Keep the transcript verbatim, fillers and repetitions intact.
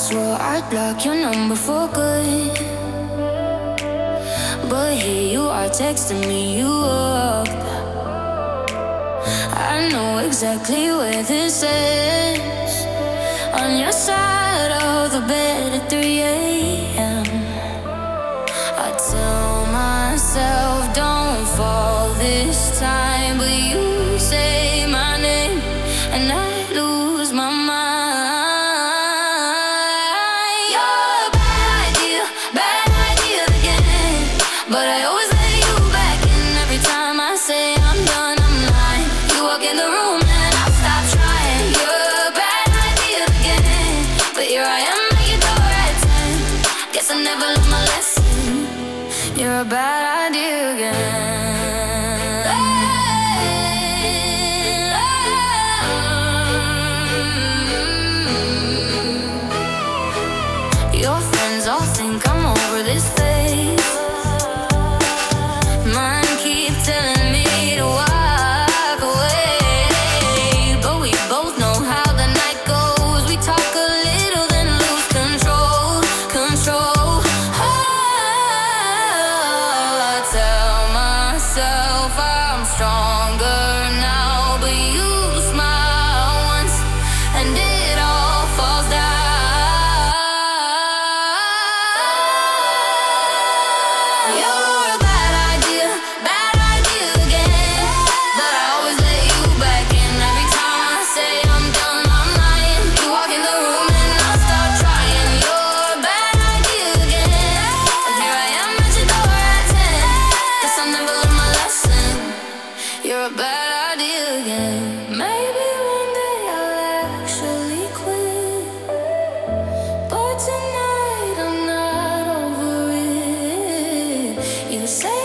swore I'd block your number for good, but here you are texting me you up. I know exactly where this is, on your side of the bed at three a.m. I tell myself don't fall this time, but you say my name and I lose my mind. You're a bad idea, bad idea again, but I always let you back in. Every time I say I'm done, I'm lying. You walk in the room and I stop trying. You're a bad idea again, but here I am at your door at ten. Guess I never learned my lesson. You're a bad idea again. Your friends all think I'm over this phase. Mine keep telling me to walk away, but we both know how the night goes. We talk a little, then lose control, control. Oh, I tell myself I'm stronger now, but you smile once and it all falls down. You're a bad idea, bad idea again, but I always let you back in. Every time I say I'm done, I'm lying. You walk in the room and I start trying. You're a bad idea again, and here I am at your door at ten. Guess I never learned my lesson. You're a bad idea again. Maybe one day I'll actually quit, but tonight I'm not over it. You say